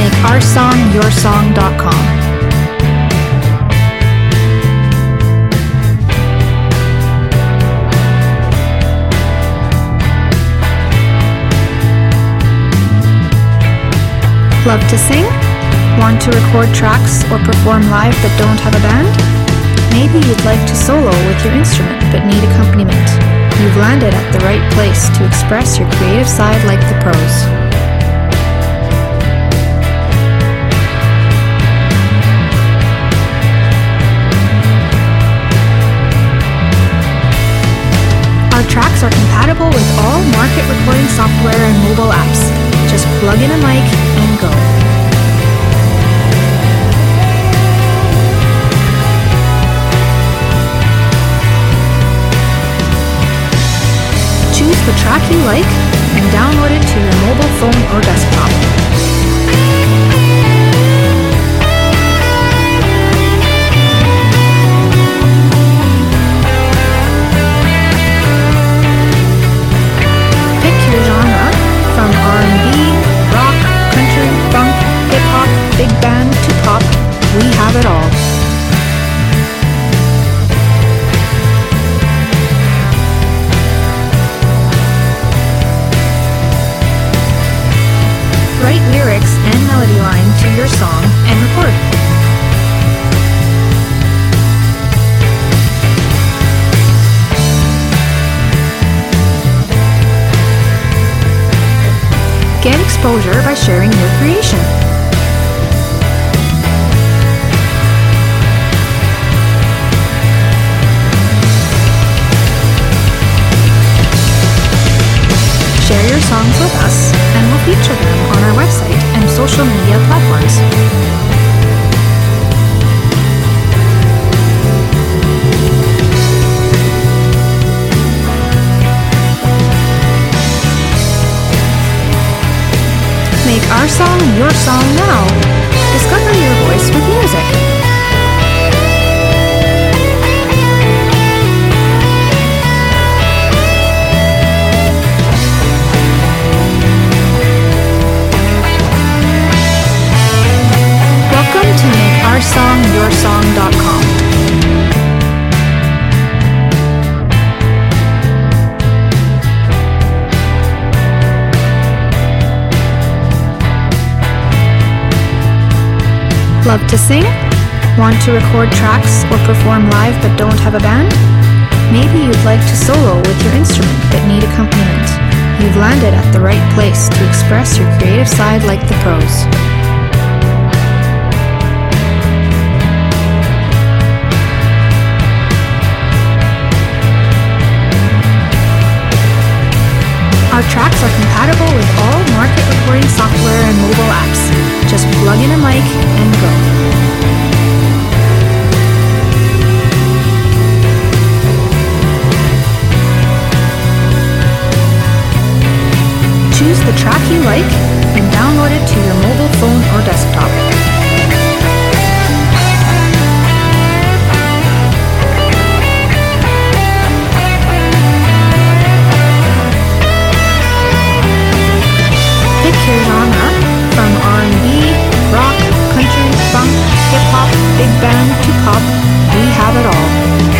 make our song yoursong.com. Love to sing? Want to record tracks or perform live but don't have a band? Maybe you'd like to solo with your instrument but need accompaniment. You've landed at the right place to express your creative side like the pros. Our tracks are compatible with all market recording software and mobile apps. Just plug in a mic and go. Choose the track you like and download it to your mobile phone or desktop. Pick your genre from R&B, rock, country, funk, hip-hop, big band to pop. We have it all. Write lyrics and melody line to your song and record. Get exposure by sharing your creation. Share your songs with us, and we'll feature them on our website and social media platforms. Make our song your song now. Discover your voice with music. Welcome to make our song yoursong.com. Love to sing? Want to record tracks or perform live but don't have a band? Maybe you'd like to solo with your instrument but need accompaniment. You've landed at the right place to express your creative side like the pros. Our tracks are compatible with all market recording software and mobile apps. Just plug in a mic and go. Choose the track you like and download it to your mobile phone or desktop. Pick your genre from R&B, rock, country, funk, hip-hop, big band to pop. We have it all.